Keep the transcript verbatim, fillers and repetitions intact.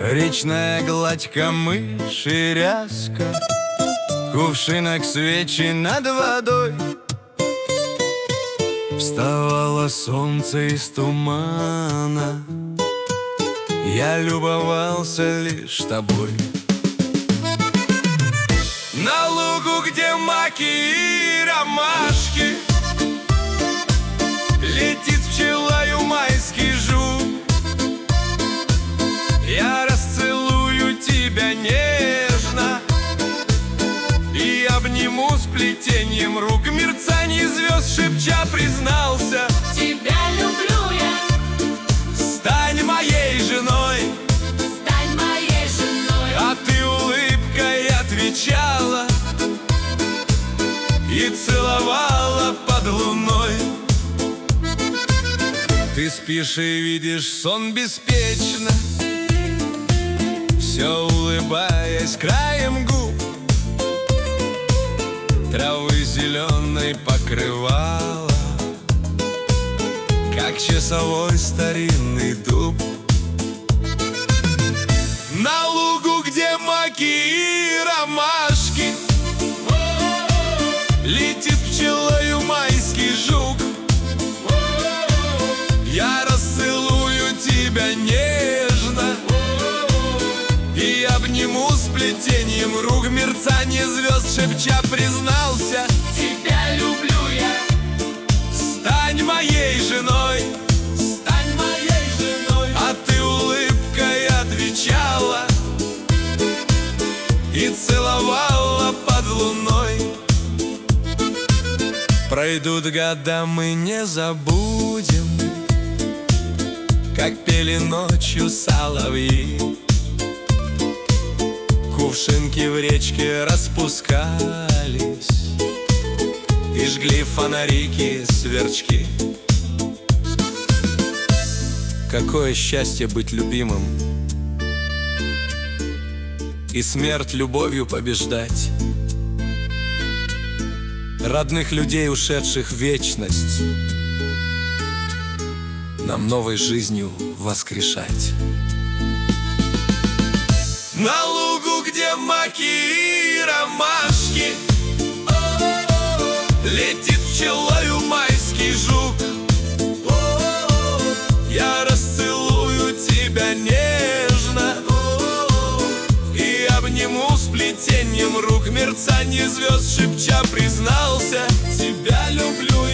Речная гладь, камыш и ряска, кувшинок, свечи над водой. Вставало солнце из тумана, я любовался лишь тобой. На лугу, где маки и ромашки, летит пчелою майский жук. Я расцелую тебя нежно и обниму с плетением рук. Мерцанье звезд шепча признался: тебя люблю я. Стань моей женой, Стань моей женой. а ты улыбкой отвечала и целовала под луной. Ты спишь и видишь сон беспечно, все улыбаясь краем губ. Травы зеленой покрывала, как часовой старинный дуб. На лугу, где маки и ромашки, летит пчелою майский жук. Я расцелую тебя нежно и обниму с плетением рук. Мерцанье звезд шепча признался: тебя люблю я. Стань моей женой, Стань моей женой. а ты улыбкой отвечала и целовала под луной. Пройдут года, мы не забудем, как пели ночью соловьи. Кувшинки в речке распускались и жгли фонарики сверчки. Какое счастье быть любимым и смерть любовью побеждать, родных людей, ушедших в вечность, нам новой жизнью воскрешать. На лугу, где маки и ромашки, летит пчелою майский жук. Я расцелую тебя нежно и обниму с плетением рук. Мерцанье звезд шепча признался: тебя люблю